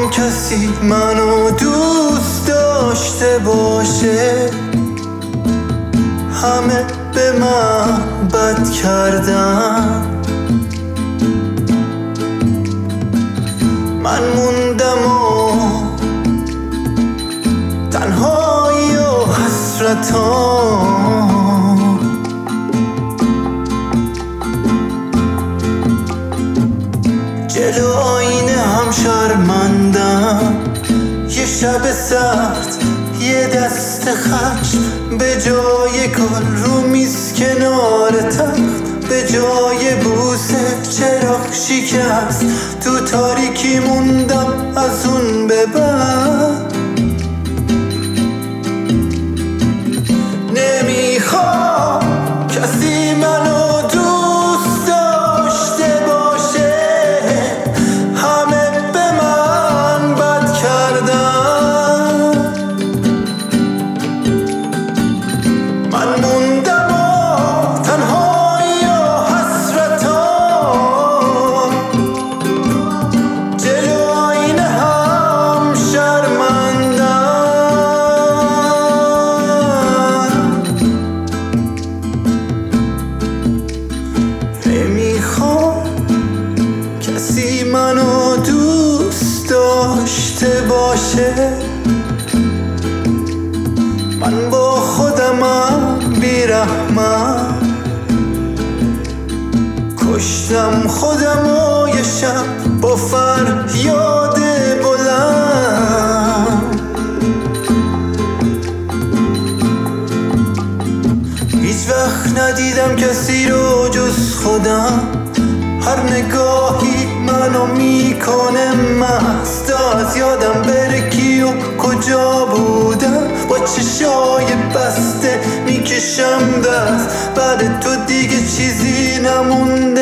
کسی منو دوست داشته باشه. همه به من بد کردن، من موندم و تنهایی و حسرتام. جلو آینه هم شرمندم، یه شب سرد یه دست خشم به جای گل رو میز کنار تخت، به جای بوسه چراغ شکست، تو تاریکی موندم از اون به بعد. نمیخوام کسی منو دوست داشته باشه، همه به من بد کردن، من موندم و تنهایی و حسرتام. جلو آینه هم شرمندم. نمیخوام کسی منو دوست داشته باشه، من با خودمم بیرحمم، کشتم خودمو یه شب با فریاد بلند. هیچ وقت ندیدم کسی رو جز خودم، هر نگاهی منو میکنه مست، از یادم بره کی و کجا بودم، با چشای بسته میکشم دست، بعد تو دیگه چیزی نمونده